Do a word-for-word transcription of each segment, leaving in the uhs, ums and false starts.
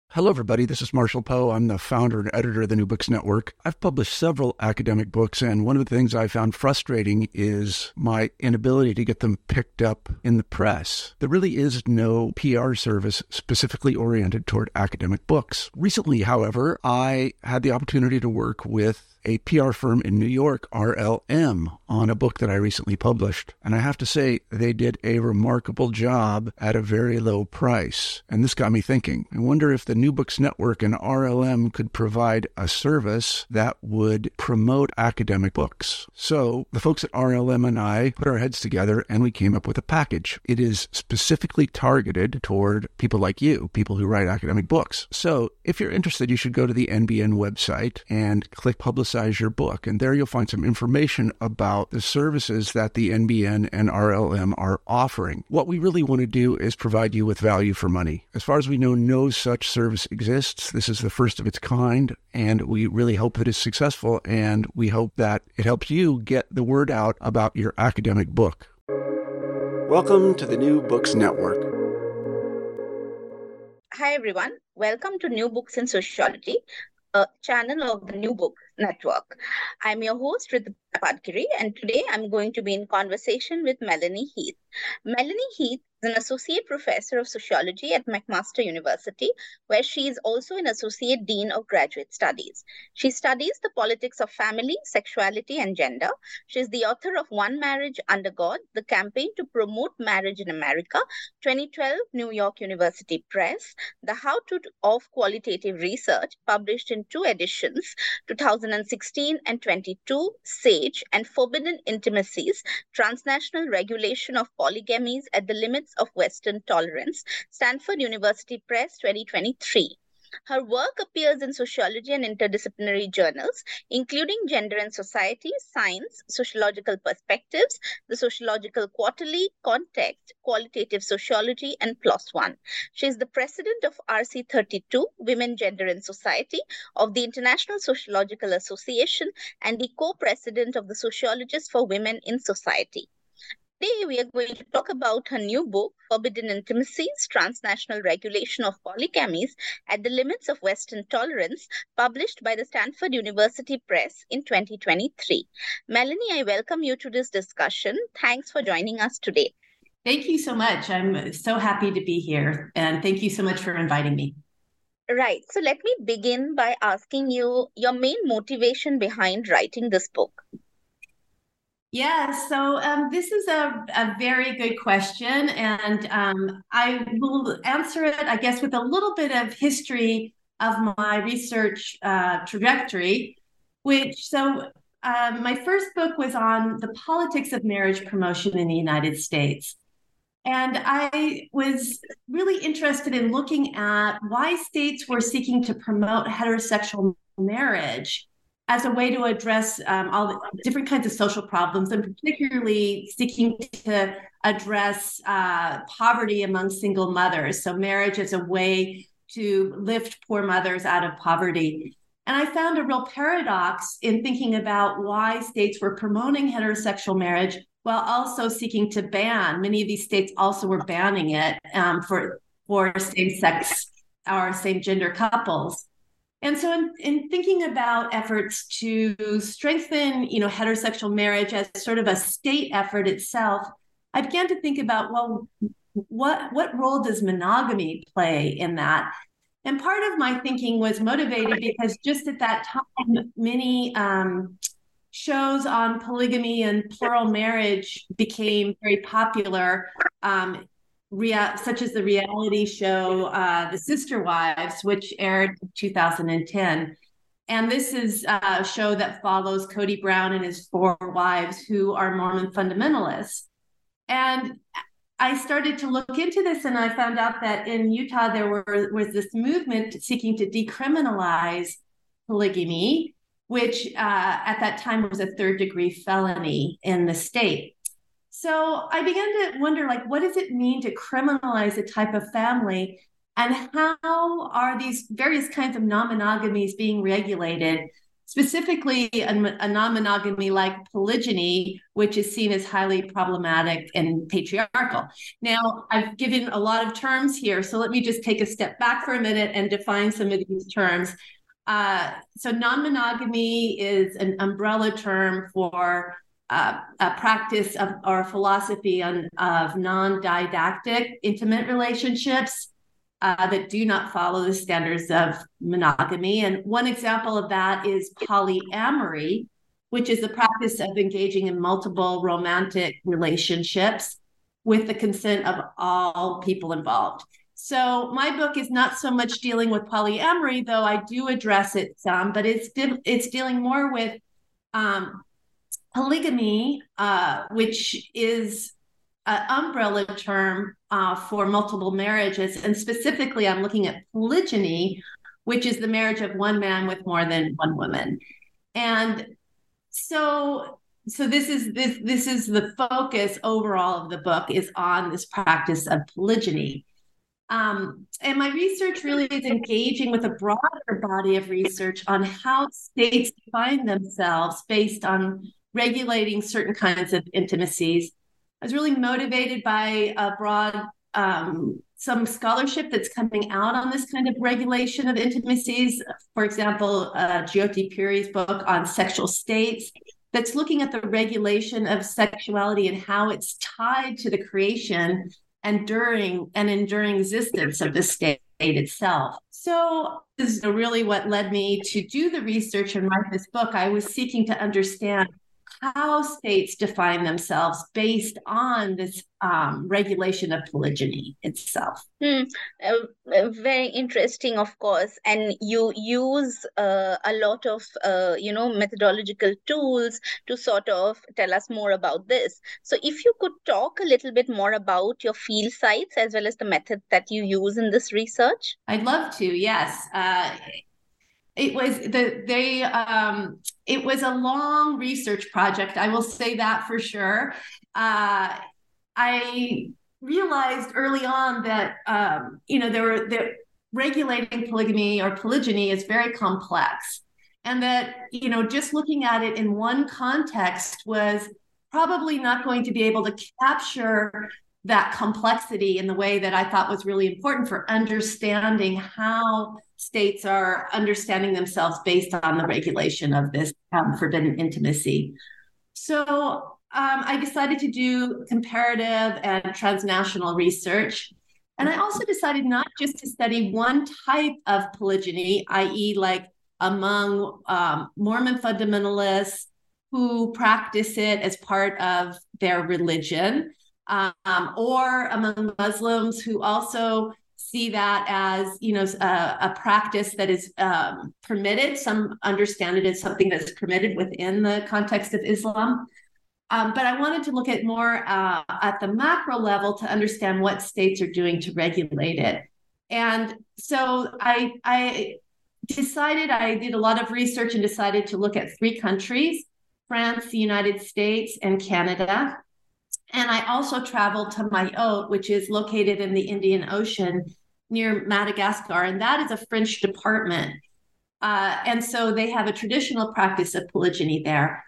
Hello, everybody. This is Marshall Poe. I'm the founder and editor of the New Books Network. I've published several academic books, and one of the things I found frustrating is my inability to get them picked up in the press. There really is no P R service specifically oriented toward academic books. Recently, however, I had the opportunity to work with a P R firm in New York, R L M, on a book that I recently published. And I have to say, they did a remarkable job at a very low price. And this got me thinking. I wonder if the New Books Network and R L M could provide a service that would promote academic books. So the folks at R L M and I put our heads together and we came up with a package. It is specifically targeted toward people like you, people who write academic books. So if you're interested, you should go to the N B N website and click Publicize your book. And there you'll find some information about the services that the N B N and R L M are offering. What we really want to do is provide you with value for money. As far as we know, no such service exists. This is the first of its kind, and we really hope that it's successful, and we hope that it helps you get the word out about your academic book. Welcome to the New Books Network. Hi, everyone. Welcome to New Books in Sociology, a channel of the New Book Network. I'm your host, Ritu Padkiri, and today I'm going to be in conversation with Melanie Heath. Melanie Heath is an associate professor of sociology at McMaster University, where she is also an associate dean of graduate studies. She studies the politics of family, sexuality, and gender. She is the author of One Marriage Under God, the campaign to promote marriage in America, twenty twelve New York University Press, The How to of Qualitative Research, published in two editions, two thousand sixteen and twenty-two, Sage, and Forbidden Intimacies, Transnational Regulation of Polygamies at the Limits of Western Tolerance, Stanford University Press, twenty twenty-three. Her work appears in sociology and interdisciplinary journals, including Gender and Society, Science, Sociological Perspectives, the Sociological Quarterly, Context, Qualitative Sociology, and PLOS ONE. She is the president of R C thirty-two, Women, Gender and Society, of the International Sociological Association, and the co-president of the Sociologists for Women in Society. Today, we are going to talk about her new book, Forbidden Intimacies, Transnational Regulation of Polygamies at the Limits of Western Tolerance, published by the Stanford University Press in twenty twenty-three. Melanie, I welcome you to this discussion. Thanks for joining us today. Thank you so much. I'm so happy to be here, and thank you so much for inviting me. Right. So let me begin by asking you your main motivation behind writing this book. Yeah, so um, this is a, a very good question, and um, I will answer it, I guess, with a little bit of history of my research uh, trajectory, which, so um, my first book was on the politics of marriage promotion in the United States. And I was really interested in looking at why states were seeking to promote heterosexual marriage as a way to address um, all the different kinds of social problems, and particularly seeking to address uh, poverty among single mothers. So marriage as a way to lift poor mothers out of poverty. And I found a real paradox in thinking about why states were promoting heterosexual marriage while also seeking to ban. Many of these states also were banning it um, for, for same-sex or same-gender couples. And so in, in thinking about efforts to strengthen, you know, heterosexual marriage as sort of a state effort itself, I began to think about, well, what, what role does monogamy play in that? And part of my thinking was motivated because just at that time, many um, shows on polygamy and plural marriage became very popular, um, Rea- such as the reality show uh, The Sister Wives, which aired in two thousand ten. And this is a show that follows Cody Brown and his four wives who are Mormon fundamentalists. And I started to look into this, and I found out that in Utah there were, was this movement seeking to decriminalize polygamy, which uh, at that time was a third degree felony in the state. So I began to wonder, like, what does it mean to criminalize a type of family, and how are these various kinds of non-monogamies being regulated specifically a, a non-monogamy like polygyny, which is seen as highly problematic and patriarchal. Now, I've given a lot of terms here, so let me just take a step back for a minute and define some of these terms. Uh, so non-monogamy is an umbrella term for uh, a practice of or philosophy on, of non-didactic intimate relationships uh, that do not follow the standards of monogamy. And one example of that is polyamory, which is the practice of engaging in multiple romantic relationships with the consent of all people involved. So my book is not so much dealing with polyamory, though I do address it some, but it's de- it's dealing more with um, polygamy, uh, which is an umbrella term uh, for multiple marriages. And specifically, I'm looking at polygyny, which is the marriage of one man with more than one woman. And so so this is this this is the focus overall of the book is on this practice of polygyny. Um, and my research really is engaging with a broader body of research on how states define themselves based on regulating certain kinds of intimacies. I was really motivated by a broad, um, some scholarship that's coming out on this kind of regulation of intimacies. For example, uh, Jyoti Puri's book on sexual states that's looking at the regulation of sexuality and how it's tied to the creation and during and enduring existence of the state itself. So this is really what led me to do the research and write this book. I was seeking to understand how states define themselves based on this um, regulation of polygyny itself. Hmm. Uh, uh, very interesting, of course. And you use uh, a lot of, uh, you know, methodological tools to sort of tell us more about this. So if you could talk a little bit more about your field sites as well as the method that you use in this research. I'd love to, yes. Uh, It was the they um it was a long research project, I will say that for sure. Uh, I realized early on that um, you know there were that regulating polygamy or polygyny is very complex, and that you know just looking at it in one context was probably not going to be able to capture that complexity in the way that I thought was really important for understanding how states are understanding themselves based on the regulation of this um, forbidden intimacy. So um, I decided to do comparative and transnational research. And I also decided not just to study one type of polygyny, that is like among um, Mormon fundamentalists who practice it as part of their religion, um, or among Muslims who also see that as, you know, a, a practice that is um, permitted. Some understand it as something that's permitted within the context of Islam. Um, but I wanted to look at more uh, at the macro level to understand what states are doing to regulate it. And so I, I decided, I did a lot of research and decided to look at three countries, France, the United States, and Canada. And I also traveled to Mayotte, which is located in the Indian Ocean near Madagascar, and that is a French department. Uh, and so they have a traditional practice of polygyny there.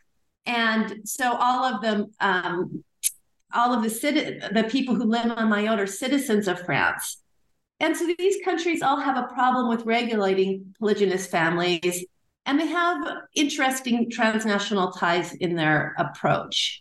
And so all of them, um, all of the citi- the people who live on Mayotte are citizens of France. And so these countries all have a problem with regulating polygynous families, and they have interesting transnational ties in their approach.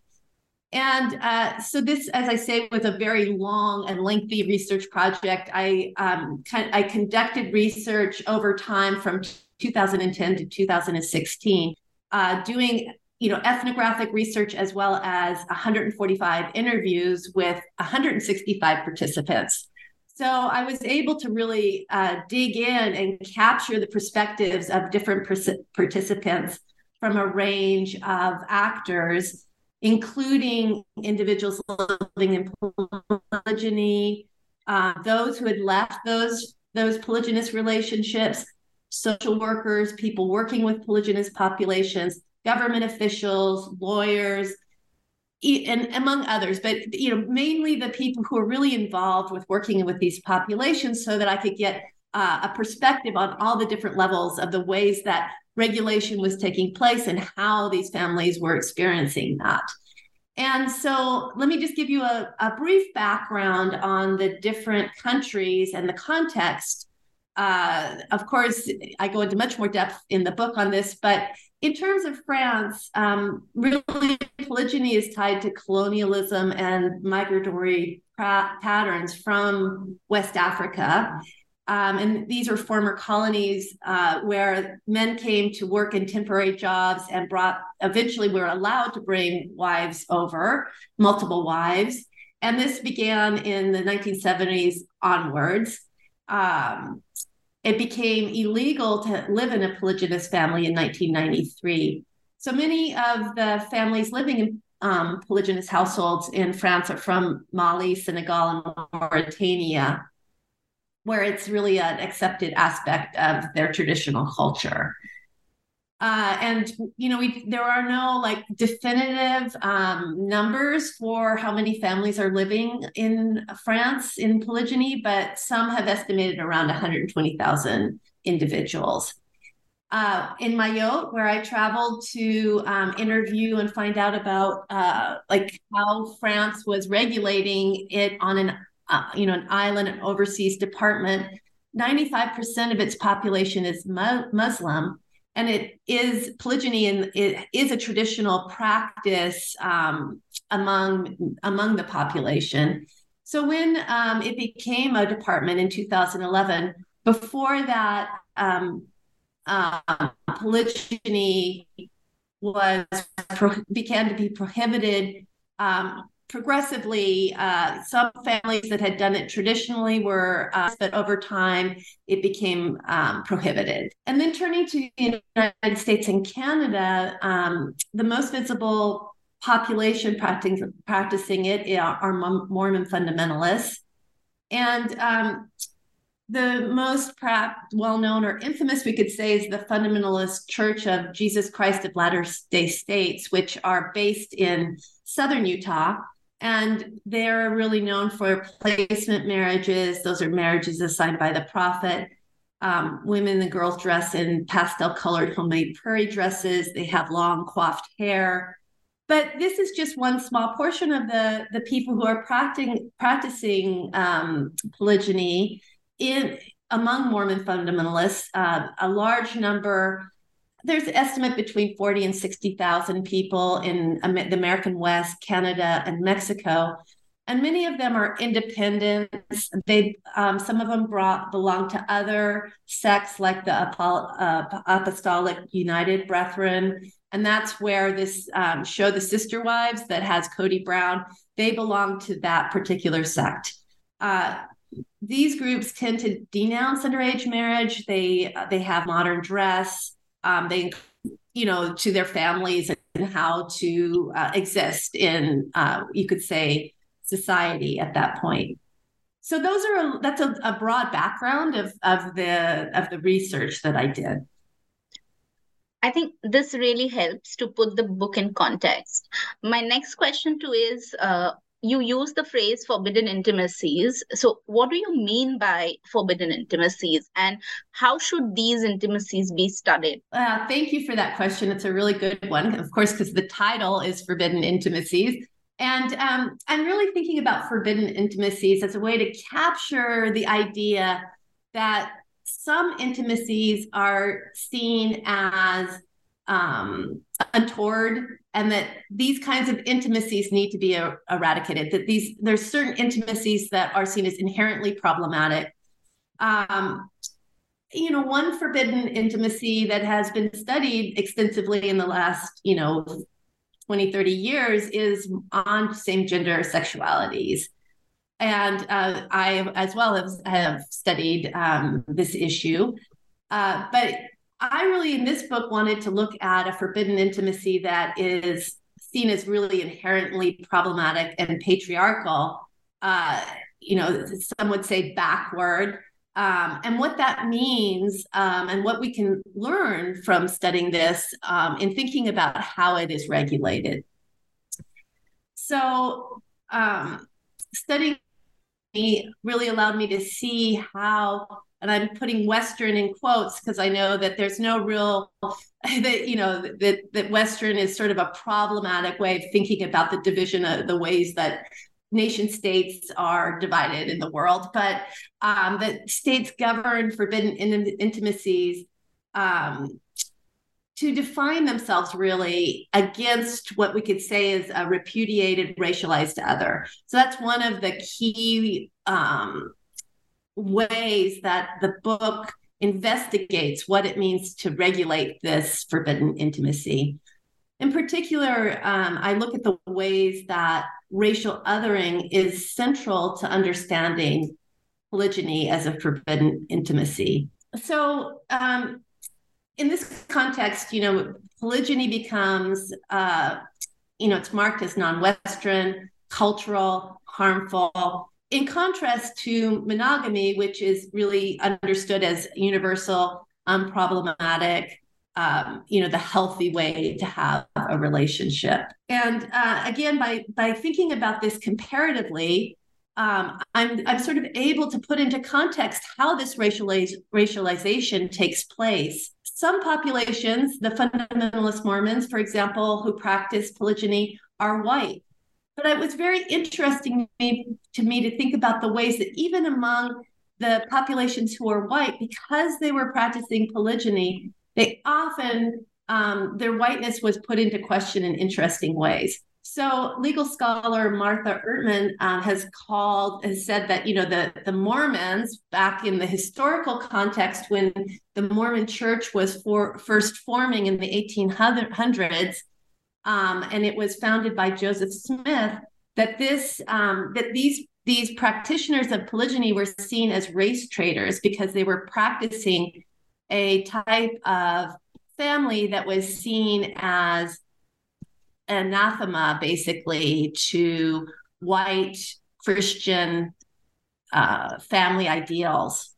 And uh, so this, as I say, was a very long and lengthy research project. I um, I conducted research over time from two thousand ten to two thousand sixteen, uh, doing you know ethnographic research as well as one hundred forty-five interviews with one hundred sixty-five participants. So I was able to really uh, dig in and capture the perspectives of different pers- participants from a range of actors, including individuals living in polygyny, uh, those who had left those, those polygynous relationships, social workers, people working with polygynous populations, government officials, lawyers, and among others, but you know, mainly the people who are really involved with working with these populations so that I could get uh, a perspective on all the different levels of the ways that regulation was taking place and how these families were experiencing that. And so let me just give you a, a brief background on the different countries and the context. Uh, of course, I go into much more depth in the book on this, but in terms of France, um, really polygyny is tied to colonialism and migratory pra- patterns from West Africa. Um, and these are former colonies uh, where men came to work in temporary jobs and brought, eventually were allowed to bring wives over, multiple wives. And this began in the nineteen seventies onwards. Um, it became illegal to live in a polygynous family in nineteen ninety-three. So many of the families living in um, polygynous households in France are from Mali, Senegal, and Mauritania, where it's really an accepted aspect of their traditional culture. Uh, and, you know, we, there are no like definitive um, numbers for how many families are living in France in polygyny, but some have estimated around one hundred twenty thousand individuals. Uh, in Mayotte, where I traveled to um, interview and find out about uh, like how France was regulating it on an Uh, you know, an island, an overseas department, ninety-five percent of its population is mu- Muslim, and it is polygyny, and it is a traditional practice um, among among the population. So when um, it became a department in two thousand eleven, before that, um, uh, polygyny was pro- began to be prohibited. Um, Progressively, uh, some families that had done it traditionally were, uh, but over time it became um, prohibited. And then turning to the United States and Canada, um, the most visible population practicing, practicing it are Mormon fundamentalists. And um, the most well-known or infamous, we could say, is the Fundamentalist Church of Jesus Christ of Latter-day Saints, which are based in southern Utah. And they're really known for placement marriages. Those are marriages assigned by the prophet. Um, women and girls dress in pastel-colored homemade prairie dresses. They have long coiffed hair. But this is just one small portion of the, the people who are practicing, practicing um, polygyny in among Mormon fundamentalists. Uh, a large number, there's an estimate between forty and sixty thousand people in the American West, Canada, and Mexico. And many of them are independents. They, um, some of them brought, belong to other sects like the uh, Apostolic United Brethren. And that's where this um, show, The Sister Wives, that has Cody Brown, they belong to that particular sect. Uh, these groups tend to denounce underage marriage. They, uh, they have modern dress. Um, they, you know, to their families and how to uh, exist in, uh, you could say, society at that point. So those are that's a, a broad background of of the of the research that I did. I think this really helps to put the book in context. My next question too is, uh, you use the phrase forbidden intimacies. So what do you mean by forbidden intimacies, and how should these intimacies be studied? Uh, thank you for that question. It's a really good one, of course, because the title is Forbidden Intimacies. And um, I'm really thinking about forbidden intimacies as a way to capture the idea that some intimacies are seen as um, untoward, and that these kinds of intimacies need to be er- eradicated, that these there's certain intimacies that are seen as inherently problematic. Um, you know, one forbidden intimacy that has been studied extensively in the last, you know, twenty, thirty years is on same gender sexualities. And uh, I, as well, have, have studied um, this issue. Uh, but I really, in this book, wanted to look at a forbidden intimacy that is seen as really inherently problematic and patriarchal, uh, you know, some would say backward. Um, and what that means um, and what we can learn from studying this um, in thinking about how it is regulated. So um, studying really allowed me to see how and I'm putting Western in quotes because I know that there's no real, that, you know, that, that Western is sort of a problematic way of thinking about the division of the ways that nation states are divided in the world, but um, that states govern forbidden in- intimacies um, to define themselves really against what we could say is a repudiated racialized other. So that's one of the key um, ways that the book investigates what it means to regulate this forbidden intimacy. In particular, um, I look at the ways that racial othering is central to understanding polygyny as a forbidden intimacy. So um, in this context, you know, polygyny becomes, uh, you know, it's marked as non-Western, cultural, harmful, in contrast to monogamy, which is really understood as universal, unproblematic, um, you know, the healthy way to have a relationship. And uh, again, by by thinking about this comparatively, um, I'm I'm sort of able to put into context how this racializ- racialization takes place. Some populations, the fundamentalist Mormons, for example, who practice polygyny, are white. But it was very interesting to me to think about the ways that even among the populations who are white, because they were practicing polygyny, they often, um, their whiteness was put into question in interesting ways. So legal scholar Martha Ertman um, has called, has said that, you know, the, the Mormons back in the historical context when the Mormon church was for, first forming in the eighteen hundreds, Um, and it was founded by Joseph Smith, that this um, that these these practitioners of polygyny were seen as race traders because they were practicing a type of family that was seen as anathema, basically, to white Christian uh, family ideals.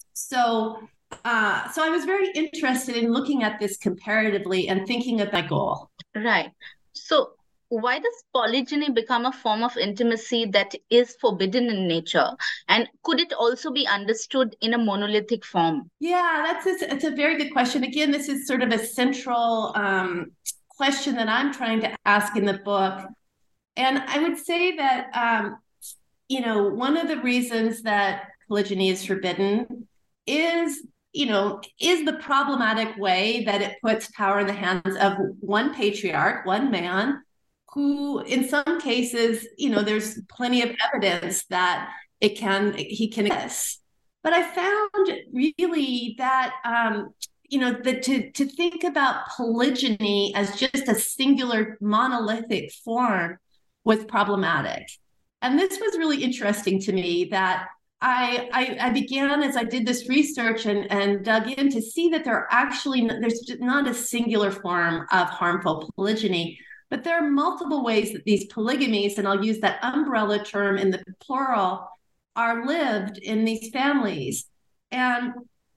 So, uh, so I was very interested in looking at this comparatively and thinking of my goal. Right. So why does polygyny become a form of intimacy that is forbidden in nature? And could it also be understood in a monolithic form? Yeah, that's a, it's a very good question. Again, this is sort of a central um, question that I'm trying to ask in the book. And I would say that, um, you know, one of the reasons that polygyny is forbidden is you know, is the problematic way that it puts power in the hands of one patriarch, one man, who in some cases, you know, there's plenty of evidence that it can, he can exist. But I found really that, um, you know, that to, to think about polygyny as just a singular monolithic form was problematic. And this was really interesting to me that I, I, I began as I did this research and, and dug in to see that there are actually, there's not a singular form of harmful polygyny, but there are multiple ways that these polygamies, and I'll use that umbrella term in the plural, are lived in these families. And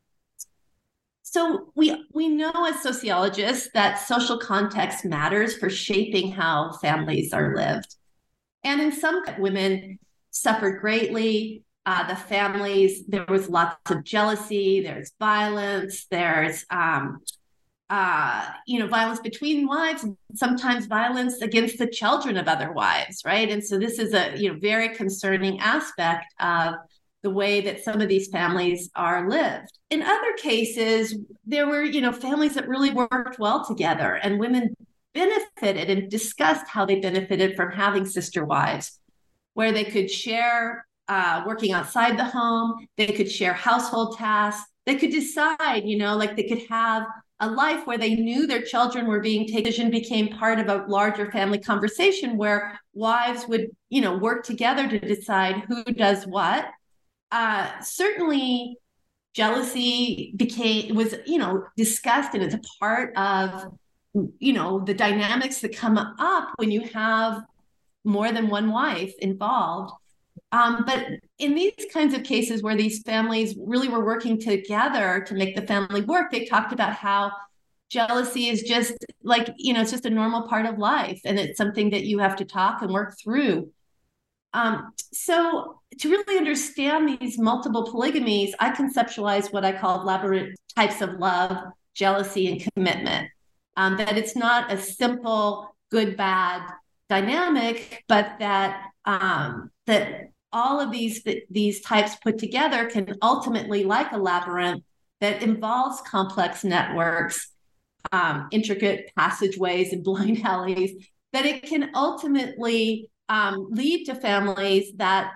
so we, we know as sociologists that social context matters for shaping how families are lived. And in some women suffered greatly. Uh, the families, there was lots of jealousy, there's violence, there's, um, uh, you know, violence between wives, and sometimes violence against the children of other wives, right? And so this is a, you know, very concerning aspect of the way that some of these families are lived. In other cases, there were, you know, families that really worked well together, and women benefited and discussed how they benefited from having sister wives, where they could share Uh, working outside the home, they could share household tasks, they could decide, you know, like they could have a life where they knew their children were being taken, became part of a larger family conversation where wives would, you know, work together to decide who does what. Uh, certainly jealousy became, was, you know, discussed, and it's a part of, you know, the dynamics that come up when you have more than one wife involved. Um, but in these kinds of cases where these families really were working together to make the family work, they talked about how jealousy is just like, you know, it's just a normal part of life. And it's something that you have to talk and work through. Um, so to really understand these multiple polygamies, I conceptualize what I call labyrinth types of love, jealousy, and commitment. Um, that it's not a simple good bad dynamic, but that um, that all of these these types put together can ultimately, like a labyrinth, that involves complex networks, um, intricate passageways and blind alleys, that it can ultimately um, lead to families that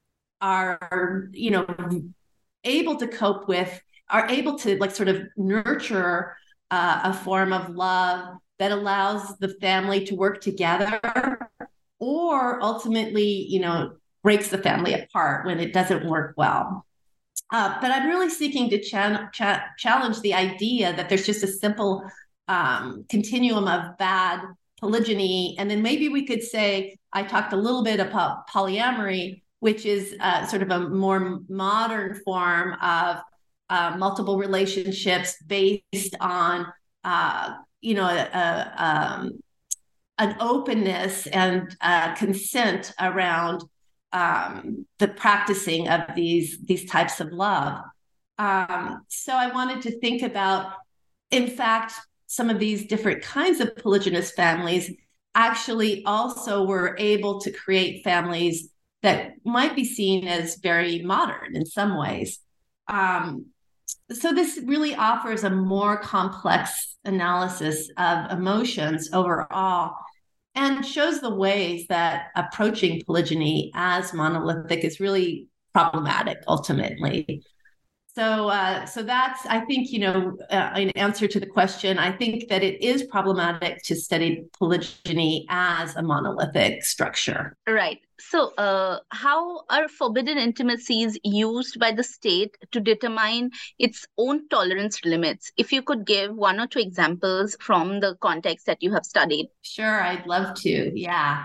are, you know, able to cope with, are able to like sort of nurture uh, a form of love that allows the family to work together, or ultimately, you know, breaks the family apart when it doesn't work well. Uh, but I'm really seeking to cha- cha- challenge the idea that there's just a simple um, continuum of bad polygyny. And then maybe we could say, I talked a little bit about polyamory, which is uh, sort of a more modern form of uh, multiple relationships based on, uh, you know, a, a, um, an openness and uh, consent around um, the practicing of these these types of love. Um, so I wanted to think about, in fact, some of these different kinds of polygynous families actually also were able to create families that might be seen as very modern in some ways. Um, so this really offers a more complex analysis of emotions overall, and shows the ways that approaching polygyny as monolithic is really problematic ultimately. So, uh, so that's, I think, you know, uh, in answer to the question, I think that it is problematic to study polygyny as a monolithic structure. Right. So, uh, how are forbidden intimacies used by the state to determine its own tolerance limits? If you could give one or two examples from the context that you have studied. Sure, I'd love to. Yeah.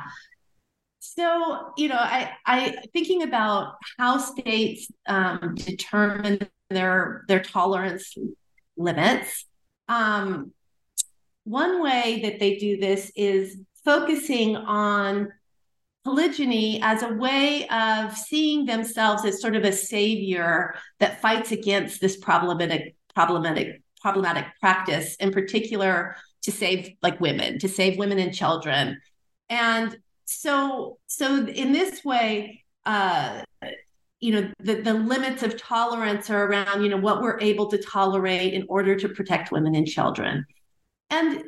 So, you know, I, I thinking about how states um, determine their their tolerance limits. Um, one way that they do this is focusing on polygyny as a way of seeing themselves as sort of a savior that fights against this problematic problematic problematic practice, in particular to save like women, to save women and children. And so so in this way, uh, you know, the, the limits of tolerance are around, you know, what we're able to tolerate in order to protect women and children. And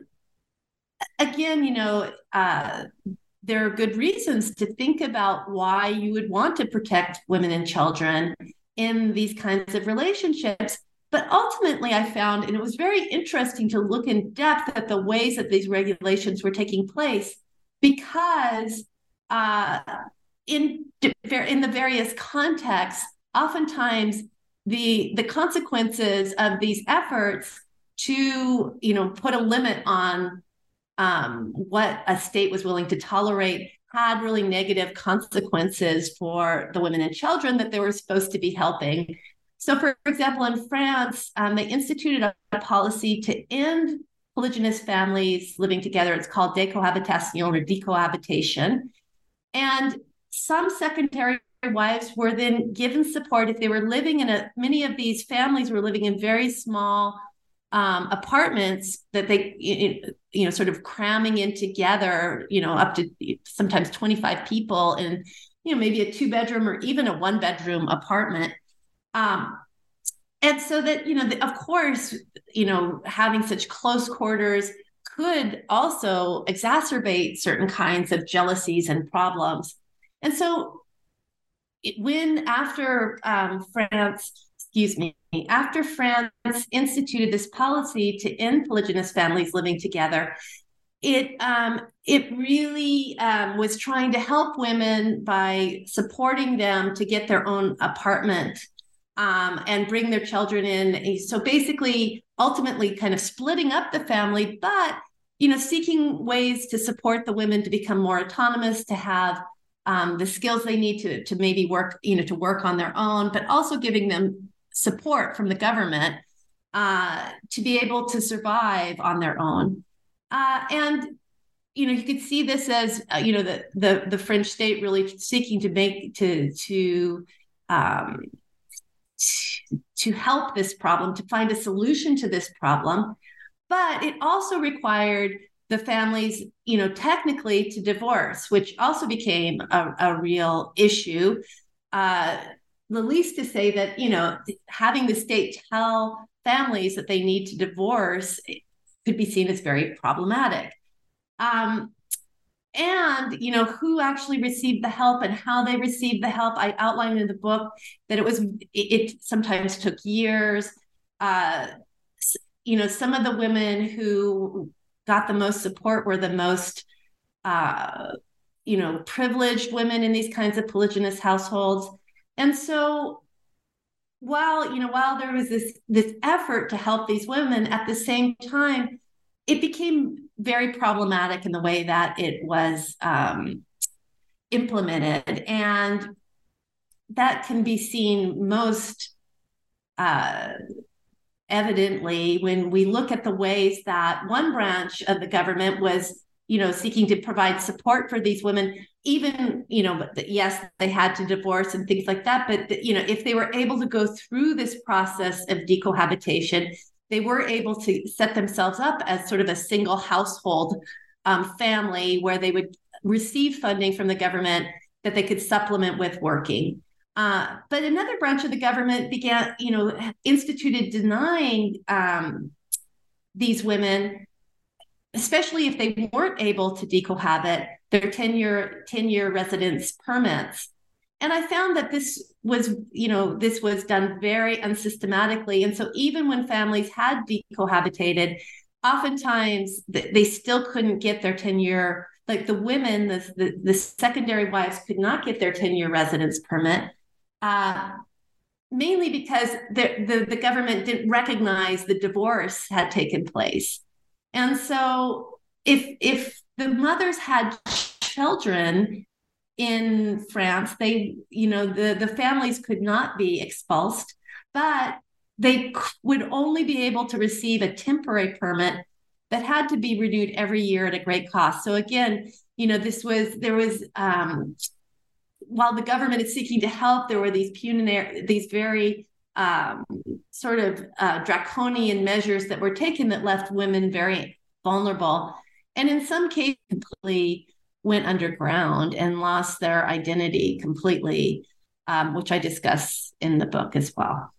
again, you know, uh, there are good reasons to think about why you would want to protect women and children in these kinds of relationships. But ultimately, I found, and it was very interesting to look in depth at the ways that these regulations were taking place, because uh, in, in the various contexts, oftentimes the, the consequences of these efforts to, you know, put a limit on um, what a state was willing to tolerate had really negative consequences for the women and children that they were supposed to be helping. So, for example, in France, um, they instituted a, a policy to end polygynous families living together. It's called décohabitation or decohabitation. And some secondary wives were then given support if they were living in a, many of these families were living in very small um, apartments that they, you know, sort of cramming in together, you know, up to sometimes twenty-five people in, you know, maybe a two bedroom or even a one bedroom apartment. Um, and so that, you know, the, of course, you know, having such close quarters could also exacerbate certain kinds of jealousies and problems. And so when after um, France, excuse me, after France instituted this policy to end polygynous families living together, it um, it really um, was trying to help women by supporting them to get their own apartment um, and bring their children in. So basically, ultimately, kind of splitting up the family, but you know, seeking ways to support the women to become more autonomous, to have um, the skills they need to to maybe work, you know, to work on their own, but also giving them support from the government uh, to be able to survive on their own. Uh, and you know, you could see this as, uh, you know, the, the, the French state really seeking to make, to, to, um, to, to help this problem, to find a solution to this problem. But it also required the families, you know, technically to divorce, which also became a, a real issue. Uh, the least to say that, you know, having the state tell families that they need to divorce could be seen as very problematic. Um, and, you know, who actually received the help and how they received the help. I outlined in the book that it was, it, it sometimes took years. Uh, you know, some of the women who got the most support were the most, uh, you know, privileged women in these kinds of polygynous households. And so while, you know, while there was this, this effort to help these women, at the same time, it became very problematic in the way that it was um, implemented. And that can be seen most uh, evidently when we look at the ways that one branch of the government was, you know, seeking to provide support for these women, even, you know, yes, they had to divorce and things like that. But, you know, if they were able to go through this process of decohabitation, they were able to set themselves up as sort of a single household um, family where they would receive funding from the government that they could supplement with working. Uh, but another branch of the government began, you know, instituted denying um, these women, especially if they weren't able to decohabit, their ten-year ten-year residence permits. And I found that this was, you know, this was done very unsystematically. And so even when families had decohabitated, oftentimes they still couldn't get their ten-year, like the women, the, the, the secondary wives could not get their ten-year residence permit, uh, mainly because the, the, the government didn't recognize the divorce had taken place. And so if, if the mothers had children in France, they, you know, the, the families could not be expulsed, but they would only be able to receive a temporary permit that had to be renewed every year at a great cost. So again, you know, this was, there was, um, while the government is seeking to help, there were these punitive, these very um, sort of uh, draconian measures that were taken that left women very vulnerable. And in some cases, completely went underground and lost their identity completely, um, which I discuss in the book as well.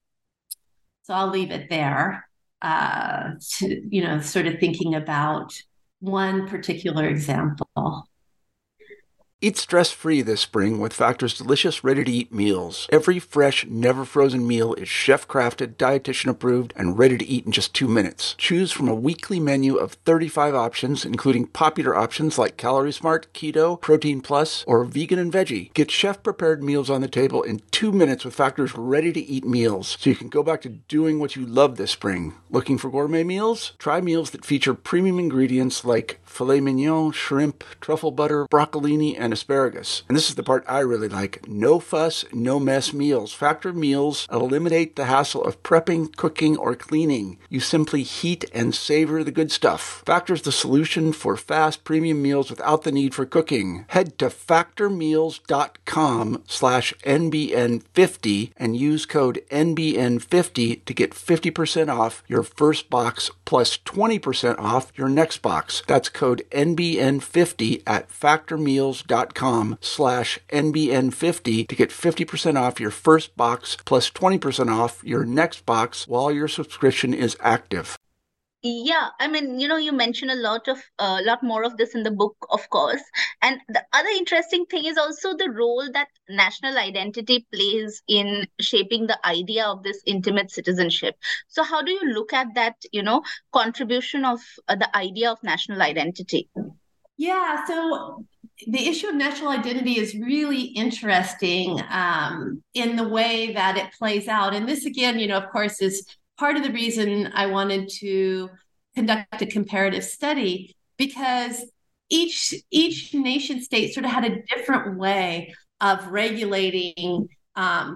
So I'll leave it there, uh, to, you know, sort of thinking about one particular example. Eat stress-free this spring with Factor's delicious, ready-to-eat meals. Every fresh, never-frozen meal is chef-crafted, dietitian-approved, and ready to eat in just two minutes. Choose from a weekly menu of thirty-five options, including popular options like Calorie Smart, Keto, Protein Plus, or Vegan and Veggie. Get chef-prepared meals on the table in two minutes with Factor's ready-to-eat meals, so you can go back to doing what you love this spring. Looking for gourmet meals? Try meals that feature premium ingredients like filet mignon, shrimp, truffle butter, broccolini, and asparagus. And this is the part I really like. No fuss, no mess meals. Factor meals eliminate the hassle of prepping, cooking, or cleaning. You simply heat and savor the good stuff. Factor's the solution for fast premium meals without the need for cooking. Head to factormeals.com slash NBN50 and use code N B N fifty to get fifty percent off your first box plus twenty percent off your next box. That's code N B N fifty at factormeals.com slash NBN50 to get fifty percent off your first box plus twenty percent off your next box while your subscription is active. Yeah, I mean, you know, you mentioned a lot of a uh, lot more of this in the book, of course. And the other interesting thing is also the role that national identity plays in shaping the idea of this intimate citizenship. So how do you look at that, you know, contribution of uh, the idea of national identity? Yeah, so the issue of national identity is really interesting um, in the way that it plays out. And this, again, you know, of course, is part of the reason I wanted to conduct a comparative study, because each each nation state sort of had a different way of regulating um,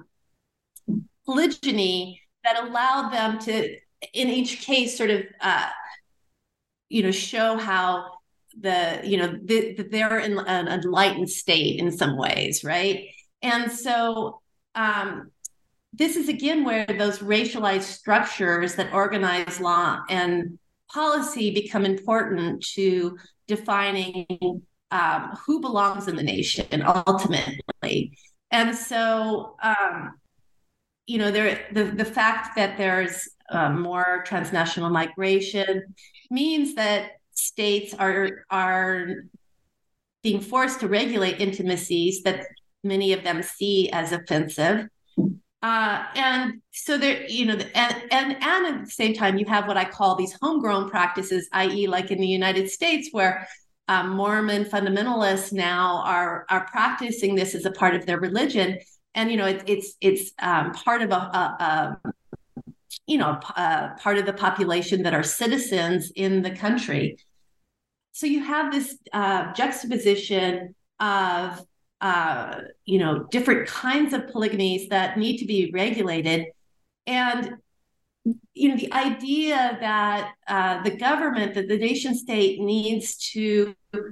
polygyny that allowed them to, in each case, sort of, uh, you know, show how the you know the, the, they're in an enlightened state in some ways, right? And so um, this is again where those racialized structures that organize law and policy become important to defining um, who belongs in the nation ultimately. And so, um, you know, there the the fact that there's um, more transnational migration means that states are are being forced to regulate intimacies that many of them see as offensive. Uh, and so there, you know, and, and, and at the same time, you have what I call these homegrown practices, that is like in the United States, where um, Mormon fundamentalists now are, are practicing this as a part of their religion. And, you know, it, it's, it's um, part of a, a, a you know, a part of the population that are citizens in the country. So you have this uh, juxtaposition of Uh, you know, different kinds of polygamies that need to be regulated. And, you know, the idea that uh, the government, that the nation state needs to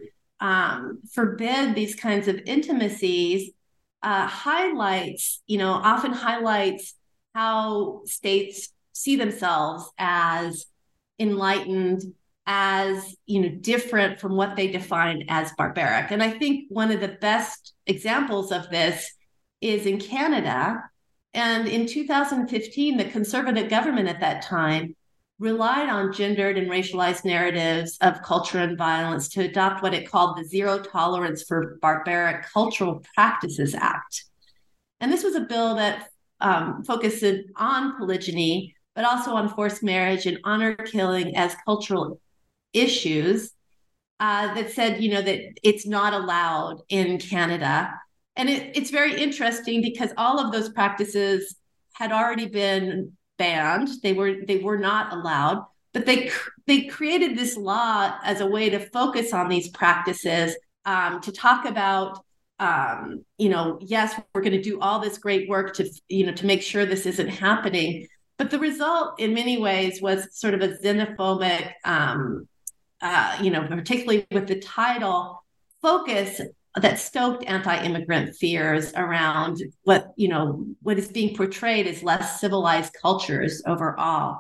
um, forbid these kinds of intimacies uh, highlights, you know, often highlights how states see themselves as enlightened, as, you know, different from what they define as barbaric. And I think one of the best examples of this is in Canada. And in two thousand fifteen, the conservative government at that time relied on gendered and racialized narratives of culture and violence to adopt what it called the Zero Tolerance for Barbaric Cultural Practices Act. And this was a bill that um, focused on polygyny, but also on forced marriage and honor killing as cultural issues, uh, that said, you know, that it's not allowed in Canada. And it, it's very interesting because all of those practices had already been banned. They were they were not allowed, but they they created this law as a way to focus on these practices, um, to talk about, um, you know, yes, we're going to do all this great work to, you know, to make sure this isn't happening. But the result in many ways was sort of a xenophobic, um, Uh, you know, particularly with the title, focus that stoked anti-immigrant fears around what, you know, what is being portrayed as less civilized cultures overall.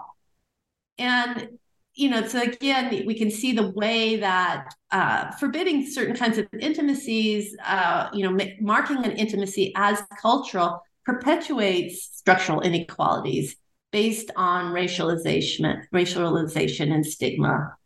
And, you know, so again, we can see the way that uh, forbidding certain kinds of intimacies, uh, you know, marking an intimacy as cultural perpetuates structural inequalities based on racialization, racialization and stigma.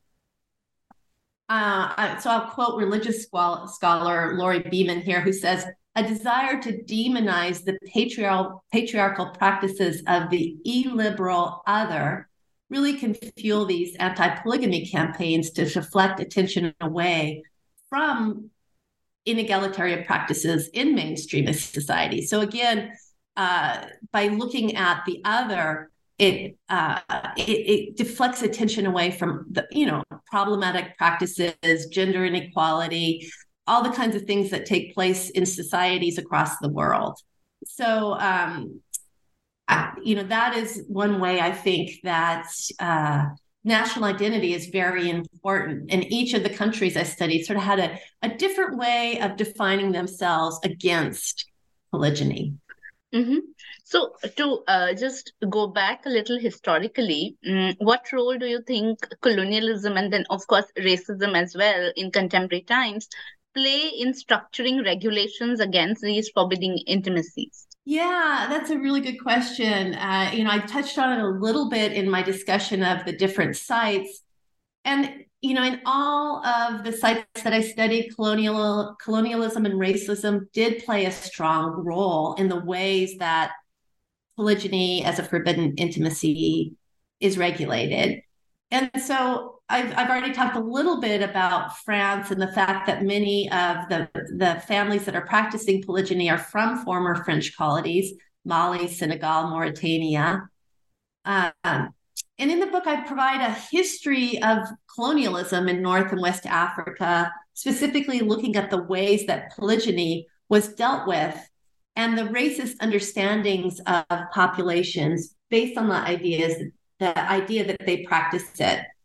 Uh, so I'll quote religious scholar Laurie Beeman here, who says, a desire to demonize the patriarchal, patriarchal practices of the illiberal other really can fuel these anti-polygamy campaigns to deflect attention away from inegalitarian practices in mainstream society. So again, uh, by looking at the other, It, uh, it it deflects attention away from the, you know, problematic practices, gender inequality, all the kinds of things that take place in societies across the world. So, um, I, you know, that is one way I think that uh, national identity is very important. And each of the countries I studied sort of had a, a different way of defining themselves against polygyny. Mm-hmm. So to uh, just go back a little historically, um, what role do you think colonialism and then, of course, racism as well in contemporary times play in structuring regulations against these forbidding intimacies? Yeah, that's a really good question. Uh, you know, I touched on it a little bit in my discussion of the different sites. And, you know, in all of the sites that I studied, colonial colonialism and racism did play a strong role in the ways that polygyny as a forbidden intimacy is regulated. And so I've, I've already talked a little bit about France and the fact that many of the, the families that are practicing polygyny are from former French colonies, Mali, Senegal, Mauritania. Um, and in the book, I provide a history of colonialism in North and West Africa, specifically looking at the ways that polygyny was dealt with and the racist understandings of populations based on the ideas, the idea that they practiced it.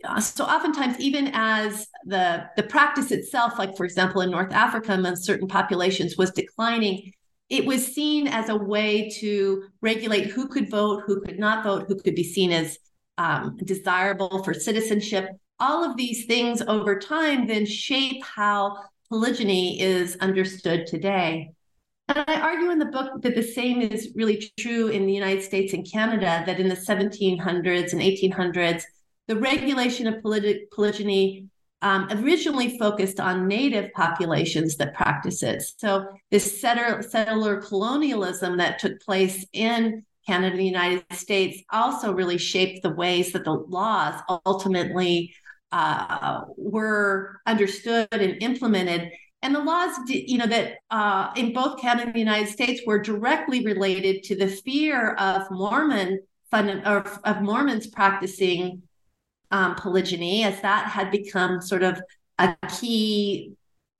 so oftentimes, even as the, the practice itself, like for example, in North Africa, among certain populations was declining, it was seen as a way to regulate who could vote, who could not vote, who could be seen as um, desirable for citizenship. All of these things over time then shape how polygyny is understood today. And I argue in the book that the same is really true in the United States and Canada, that in the seventeen hundreds and eighteen hundreds, the regulation of poly- polygyny um, originally focused on native populations that practice it. So this settler, settler colonialism that took place in Canada and the United States also really shaped the ways that the laws ultimately uh, were understood and implemented. And the laws, you know, that uh, in both Canada and the United States were directly related to the fear of Mormon fund, or of Mormons practicing um, polygyny, as that had become sort of a key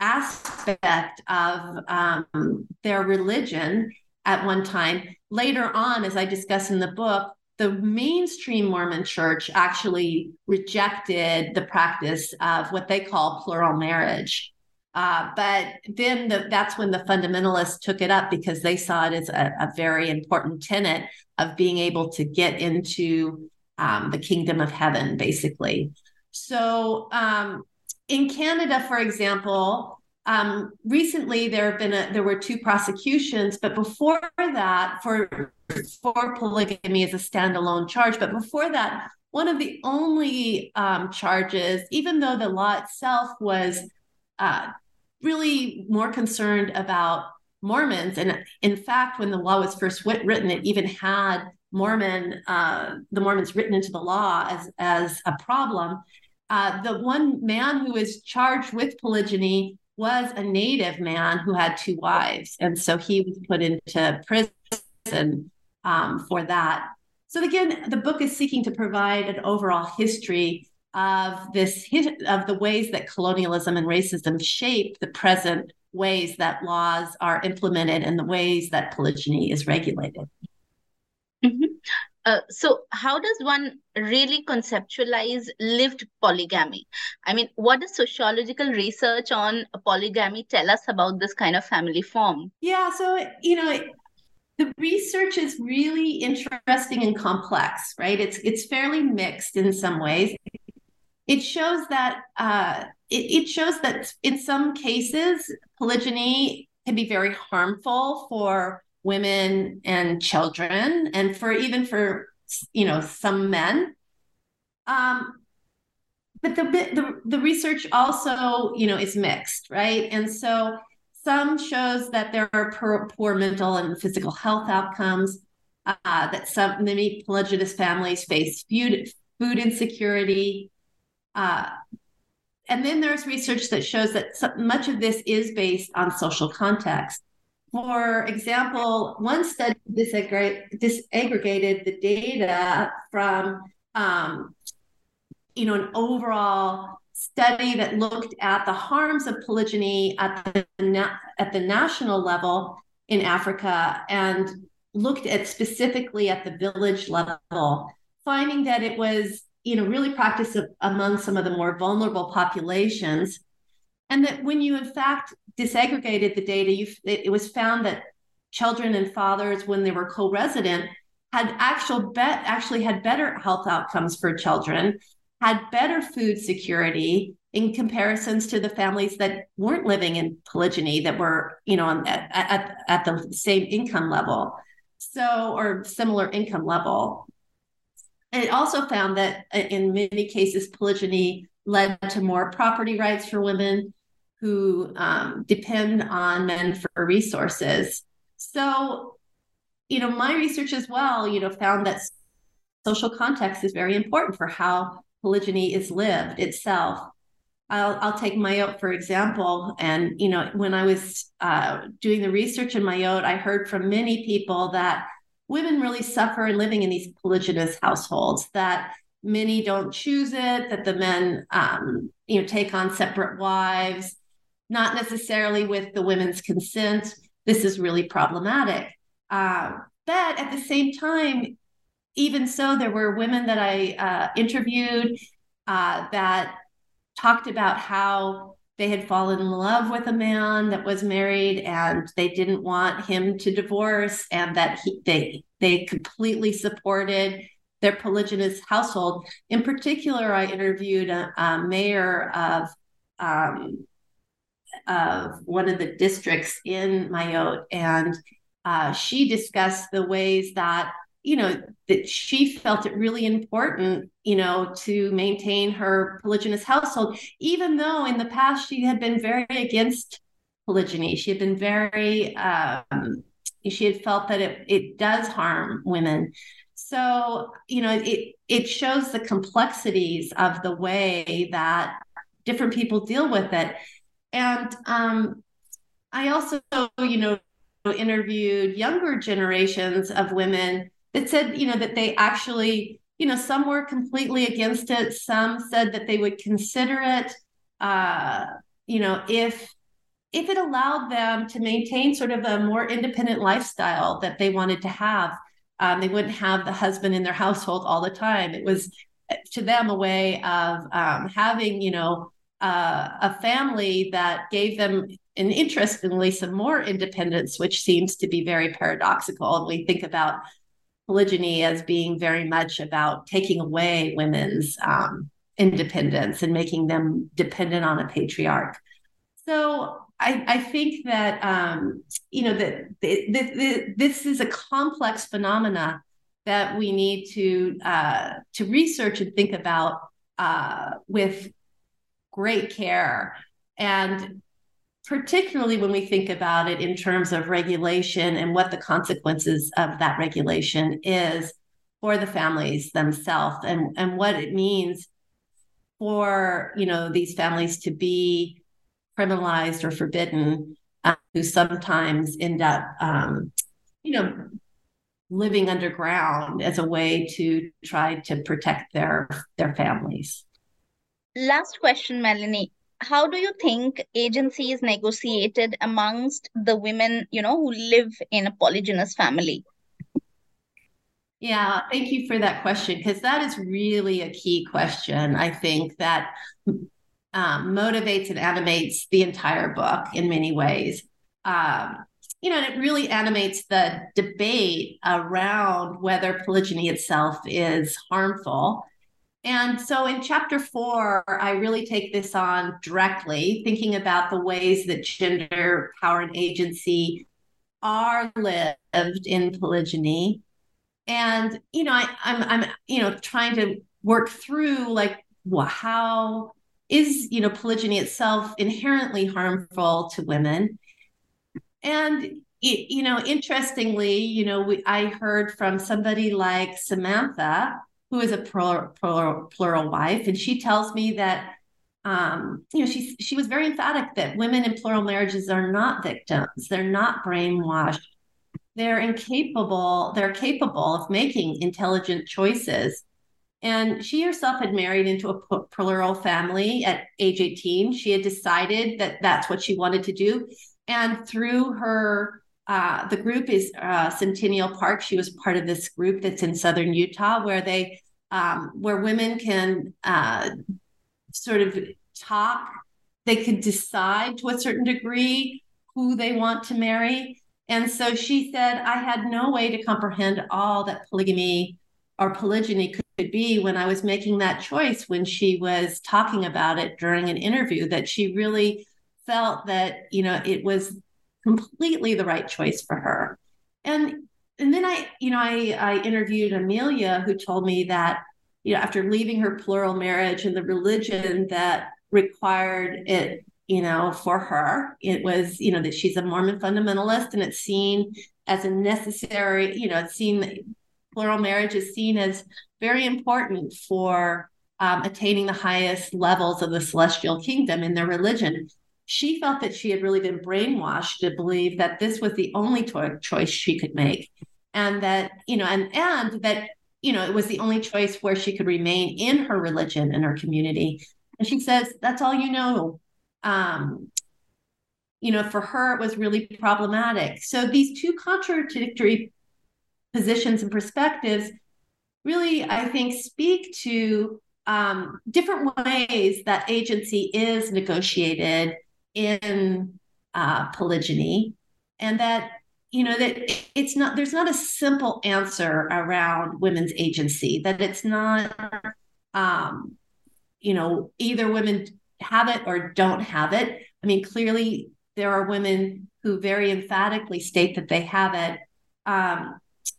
aspect of um, their religion at one time. Later on, as I discuss in the book, the mainstream Mormon church actually rejected the practice of what they call plural marriage. Uh, but then the, that's when the fundamentalists took it up, because they saw it as a, a very important tenet of being able to get into um, the kingdom of heaven, basically. So um, in Canada, for example, um, recently there have been a, there were two prosecutions, but before that, for for polygamy as a standalone charge, but before that, one of the only um, charges, even though the law itself was uh, really more concerned about Mormons. And in fact, when the law was first written, it even had Mormon, uh, the Mormons written into the law as, as a problem. Uh, the one man who was charged with polygyny was a native man who had two wives. And so he was put into prison um, for that. So again, the book is seeking to provide an overall history of this, of the ways that colonialism and racism shape the present ways that laws are implemented and the ways that polygyny is regulated. Mm-hmm. Uh, so how does one really conceptualize lived polygamy? I mean, what does sociological research on polygamy tell us about this kind of family form? Yeah, so, you know, the research is really interesting and complex, right? It's, it's fairly mixed in some ways. It shows that uh, it, it shows that in some cases, polygyny can be very harmful for women and children, and for even for, you know, some men. Um, but the, the the research also, you know, is mixed, right? And so some shows that there are poor, poor mental and physical health outcomes, uh, that some many polygynous families face food, food insecurity. Uh, and then there's research that shows that so much of this is based on social context. For example, one study disaggregated the data from, um, you know, an overall study that looked at the harms of polygyny at the na- at the national level in Africa, and looked at specifically at the village level, finding that it was, you know, really practiced among some of the more vulnerable populations. And that when you, in fact, disaggregated the data, you, it, it was found that children and fathers, when they were co-resident, had actual bet, actually had better health outcomes for children, had better food security in comparisons to the families that weren't living in polygyny, that were, you know, at, at, at the same income level, so, or similar income level. And it also found that in many cases, polygyny led to more property rights for women who um, depend on men for resources. So, you know, my research as well, you know, found that social context is very important for how polygyny is lived itself. I'll, I'll take Mayotte, for example. And, you know, when I was uh, doing the research in Mayotte, I heard from many people that women really suffer living in these polygynous households, that many don't choose it, that the men, um, you know, take on separate wives, not necessarily with the women's consent. This is really problematic. Uh, but at the same time, even so, there were women that I uh, interviewed uh, that talked about how they had fallen in love with a man that was married and they didn't want him to divorce, and that he, they they completely supported their polygynous household. In particular, I interviewed a, a mayor of um, of one of the districts in Mayotte, and uh, she discussed the ways that, you know, that she felt it really important, you know, to maintain her polygynous household, even though in the past she had been very against polygyny. She had been very, um, she had felt that it, it does harm women. So, you know, it, it shows the complexities of the way that different people deal with it. And um, I also, you know, interviewed younger generations of women that said, you know, that they actually, you know, some were completely against it. Some said that they would consider it, uh, you know, if if it allowed them to maintain sort of a more independent lifestyle that they wanted to have. Um, they wouldn't have the husband in their household all the time. It was to them a way of um, having, you know, uh, a family that gave them, and interestingly, some more independence, which seems to be very paradoxical. And we think about polygyny as being very much about taking away women's um, independence and making them dependent on a patriarch. So I, I think that, um, you know, that, that this is a complex phenomena that we need to uh, to research and think about uh, with great care. And particularly when we think about it in terms of regulation and what the consequences of that regulation is for the families themselves, and, and what it means for, you know, these families to be criminalized or forbidden, uh, who sometimes end up, um, you know, living underground as a way to try to protect their their families. Last question, Melanie. How do you think agency is negotiated amongst the women, you know, who live in a polygynous family? Yeah, thank you for that question, because that is really a key question, I think, that um, motivates and animates the entire book in many ways. Um, you know, and it really animates the debate around whether polygyny itself is harmful. And so in chapter four, I really take this on directly, thinking about the ways that gender, power, and agency are lived in polygyny. And, you know, I, I'm, I'm, you know, trying to work through, like, well, how is, you know, polygyny itself inherently harmful to women? And, it, you know, interestingly, you know, we, I heard from somebody like Samantha, who is a plural, plural, plural wife, and she tells me that, um, you know, she she was very emphatic that women in plural marriages are not victims. They're not brainwashed. They're incapable. They're capable of making intelligent choices. And she herself had married into a plural family at age eighteen. She had decided that that's what she wanted to do. And through her, uh, the group is uh, Centennial Park. She was part of this group that's in southern Utah, where they, um, where women can uh, sort of talk. They could decide to a certain degree who they want to marry. And so she said, I had no way to comprehend all that polygamy or polygyny could be when I was making that choice, when she was talking about it during an interview, that she really felt that, you know, it was completely the right choice for her. And and then I, you know, I, I interviewed Amelia, who told me that, you know, after leaving her plural marriage and the religion that required it, you know, for her, it was, you know, that she's a Mormon fundamentalist, and it's seen as a necessary, you know, it's seen, plural marriage is seen as very important for um, attaining the highest levels of the celestial kingdom in their religion. She felt that she had really been brainwashed to believe that this was the only to- choice she could make, and that, you know, and and that, you know, it was the only choice where she could remain in her religion and her community. And she says, that's all you know. Um, you know, for her, it was really problematic. So these two contradictory positions and perspectives really, I think, speak to um, different ways that agency is negotiated in uh, polygyny, and that you know that it's not there's not a simple answer around women's agency. That it's not um, you know either women have it or don't have it. I mean, clearly there are women who very emphatically state that they have it. Um,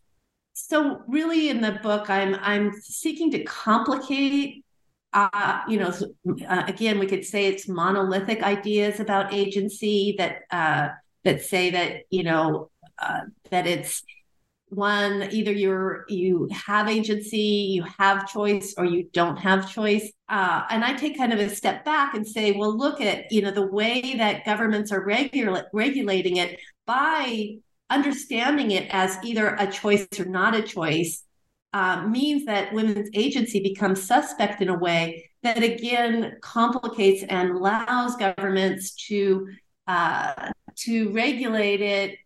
so really in the book, I'm I'm seeking to complicate, uh, you know, uh, again, we could say it's monolithic ideas about agency that uh, that say that, you know, uh, that it's one, either you're you have agency, you have choice, or you don't have choice. Uh, and I take kind of a step back and say, well, look at, you know, the way that governments are regula- regulating it by understanding it as either a choice or not a choice, uh, means that women's agency becomes suspect in a way that, again, complicates and allows governments to uh, to regulate it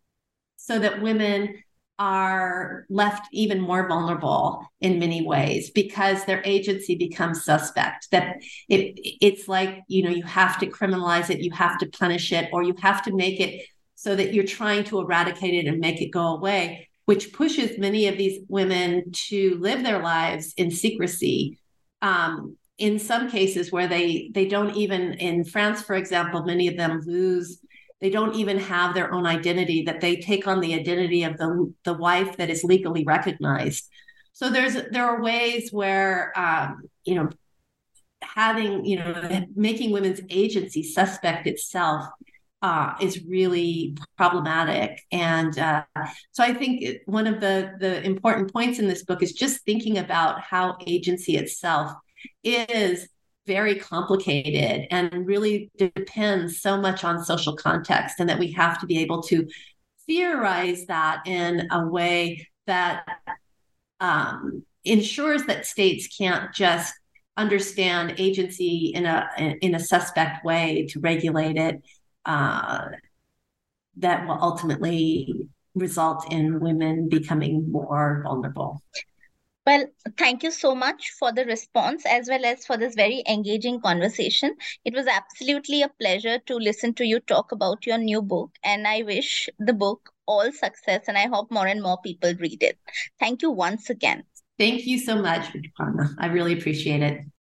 so that women are left even more vulnerable in many ways because their agency becomes suspect. That it it's like, you know, you have to criminalize it, you have to punish it, or you have to make it so that you're trying to eradicate it and make it go away, which pushes many of these women to live their lives in secrecy. Um, in some cases where they they don't even, in France, for example, many of them lose they don't even have their own identity, that they take on the identity of the, the wife that is legally recognized. So there's there are ways where, um, you know, having, you know, making women's agency suspect itself uh, is really problematic. And uh, so I think one of the, the important points in this book is just thinking about how agency itself is very complicated and really depends so much on social context, and that we have to be able to theorize that in a way that um, ensures that states can't just understand agency in a in a suspect way to regulate it, uh, that will ultimately result in women becoming more vulnerable. Well, thank you so much for the response as well as for this very engaging conversation. It was absolutely a pleasure to listen to you talk about your new book, and I wish the book all success, and I hope more and more people read it. Thank you once again. Thank you so much, Rituparna. I really appreciate it.